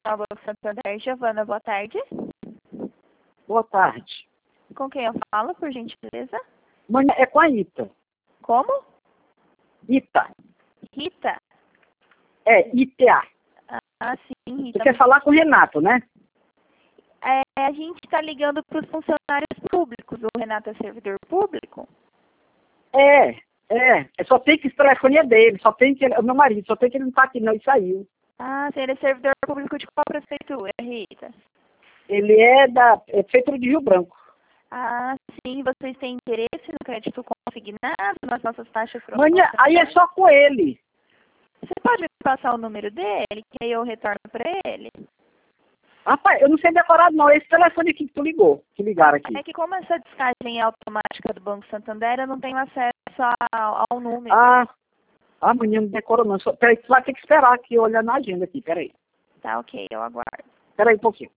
Nacional Banco Santander, Giovana, boa tarde. Boa tarde. Com quem eu falo, por gentileza? Manhã é com a Ita. Como? Ita. Rita? É, ITA. Ah, sim, Rita. Você quer falar com o Renato, né? A gente está ligando para os funcionários públicos. O Renato é servidor público? É. Só tem que esse telefone é dele, só tem que ele, é o meu marido, só tem que ele não tá aqui não, ele saiu. Ah, sim, ele é servidor público de qual prefeitura, Rita? Ele é da prefeitura de Rio Branco. Ah, sim, vocês têm interesse no crédito consignado, nas nossas taxas Manhã, aí é só com ele. Você pode me passar o número dele, que aí eu retorno para ele? Rapaz, eu não sei decorar não, esse telefone aqui que tu ligou, que ligaram aqui. É que como essa descagem é automática do Banco Santander, eu não tenho acesso ao número. Amanhã não decora não. Peraí, tu vai ter que esperar aqui, olhar na agenda aqui, peraí. Tá, ok, eu aguardo. Peraí um pouquinho.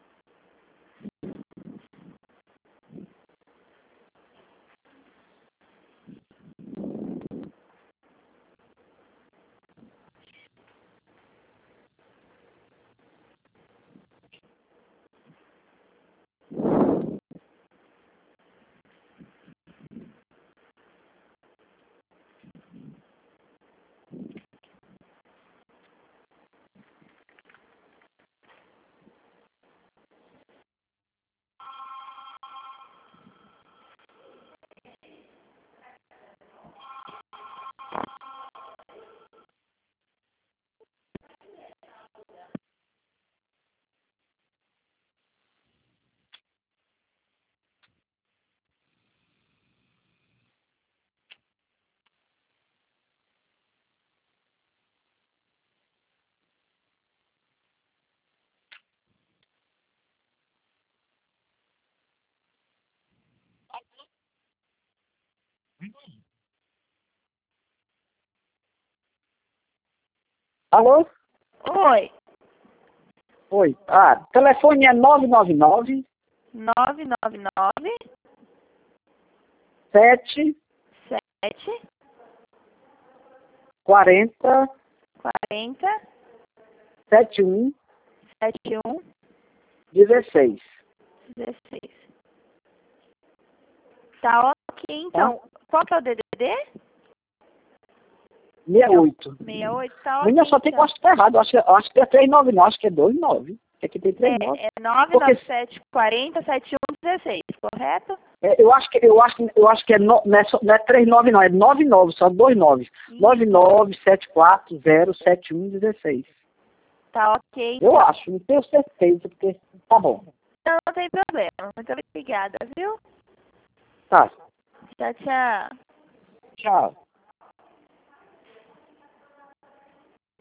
Alô? Oi. Oi. Telefone é 999 999 7 7 40 40 71 71 16. 16. Tá ok, então. Qual que é o DDD? 68. 68, tá ok. Menina, só tem que então. acho que tá errado. Acho que é 39, não. Acho que é 29. Aqui tem 39. É 997 40 71 16, correto? Eu acho que não é 39, não. É 99, só 29. 997407116. Tá ok. Eu acho, não tenho certeza, porque tá bom. Não tem problema. Muito obrigada, viu? Tá. Tchau, tchau. Tchau.